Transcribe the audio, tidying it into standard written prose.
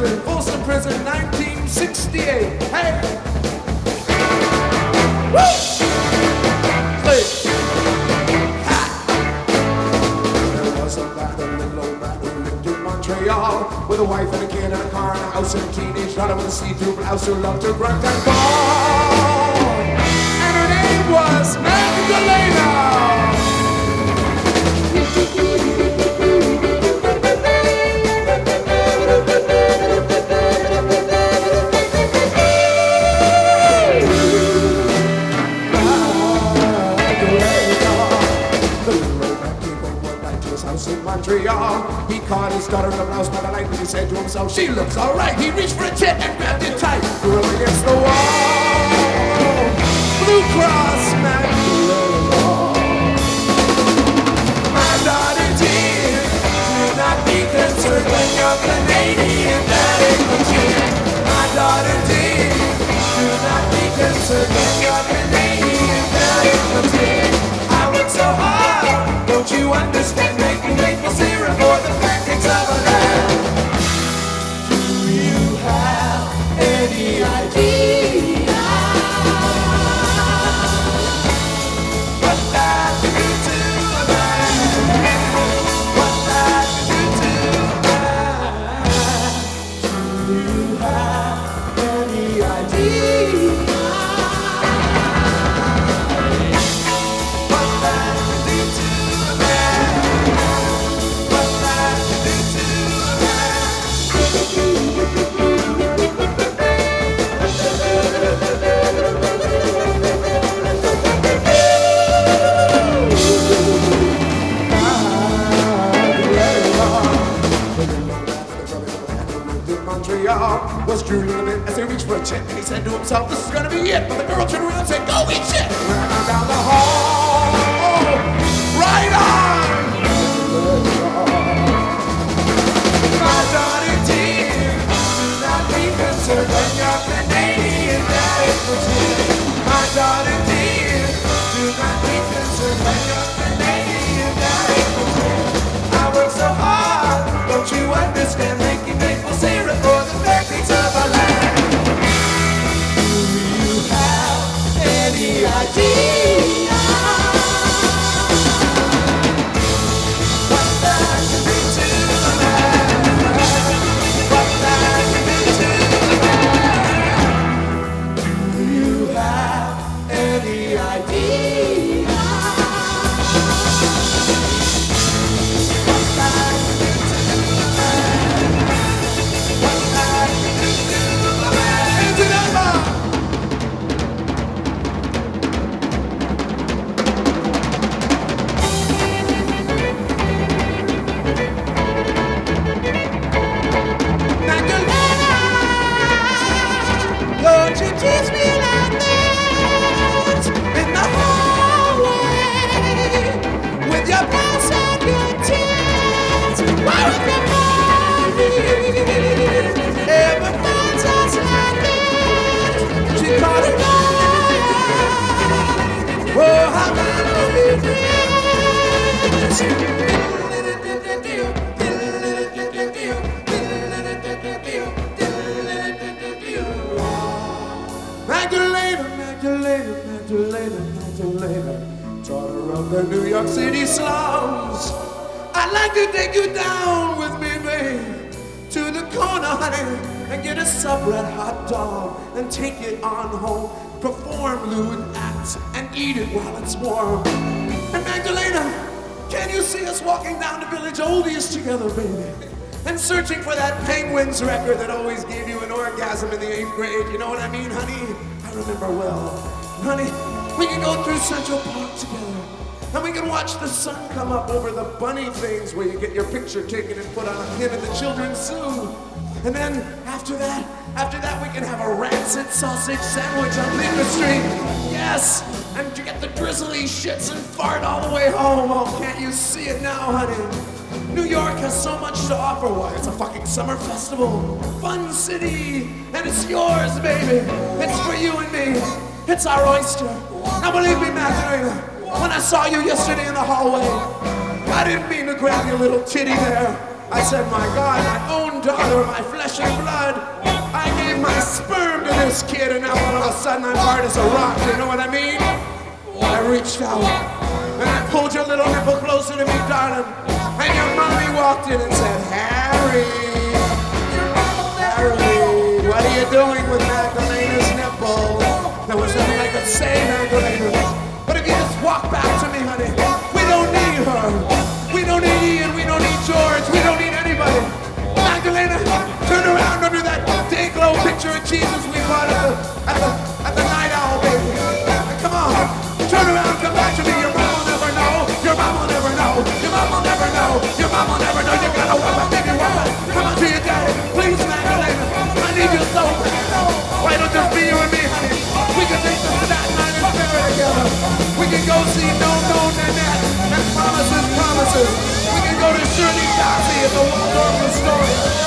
Folsom Prison, 1968. Hey! Woo! Play. Ha! There was a man, a little old man who lived in Montreal with a wife and a kid and a car and a house and a teenage daughter with a see-through blouse who loved to grunt and bawl. And her name was Magdalena. Montreal. He caught his daughter in the blouse by the light and he said to himself, she looks alright. He reached for a tit and grabbed it tight, threw him against the wall. Blue Cross Magdalena. My daughter dear, do not be concerned when you're Canadian, that ain't legit. My daughter dear, do not be concerned when you're Canadian, that ain't legit. I work so hard, don't you understand? Making maple syrup for the pancakes of a land. Do you have any idea what that can do to a man? What that can do to a man? Do you have any idea? Was drooling a bit as he reached for a chick, and he said to himself, this is gonna be it. But the girl turned around and said, go eat shit. Ran on down the hall, right on. My daughter dear, do not be concerned when you're Canadian, that is for sure. My daughter dear, do not be concerned when you're Canadian, that is for sure. I work so hard, don't you understand? Making maple syrup for the pancakes of our land. Do you have any idea what that can do to a man? What that can do to a man? Do you have any idea what that can do to a man? What that can do to a man? Into that bar! Don't you tease me like this in the hallway with your blouse and your tears. Why would the morning ever finds us like this? She caught it all. Oh, how can I be this? Magdalena, Magdalena, Magdalena, Magdalena, daughter of the New York City slums. I'd like to take you down with me, babe, to the corner, honey, and get a sub-red hot dog and take it on home, perform lewd acts and eat it while it's warm. And Magdalena, can you see us walking down to Village Oldies together, baby? And searching for that Penguins record that always gave you an orgasm in the 8th grade. You know what I mean, honey? I remember well. Honey, we can go through Central Park together. And we can watch the sun come up over the bunny things where you get your picture taken and put on a pin at the children's zoo. And then after that we can have a rancid sausage sandwich on Linda Street. Yes, and you get the drizzly shits and fart all the way home. Oh, can't you see it now, honey? New York has so much to offer. Why, it's a fucking summer festival. Fun city, and it's yours, baby. It's for you and me. It's our oyster. Now believe me, Magdalena, when I saw you yesterday in the hallway, I didn't mean to grab your little titty there. I said, my God, my own daughter, my flesh and blood. I gave my sperm to this kid, and now all of a sudden I'm hard as a rock. You know what I mean? I reached out, and I pulled your little nipple closer to me, darling. And your mommy walked in and said, Harry, what are you doing with Magdalena's nipple? There was nothing I could say, Magdalena. But if you just walk back to me, honey, we don't need her. We don't need Ian, we don't need George, we don't need anybody. Magdalena, turn around under that day glow picture of Jesus we bought at the night owl, baby. Come on, turn around, come back to me. Your mom will never know. Your mom will never know. Your mom will never know. Your mom will never know. You gotta walk back, baby, walk back. Come on to your daddy, please, Magdalena. I need you so bad. Why don't just be you and me, honey? We can take the Staten Island Ferry together. We can go see No Nanette and Promises. We can go to Shirley Bassey at the Waldorf Astoria.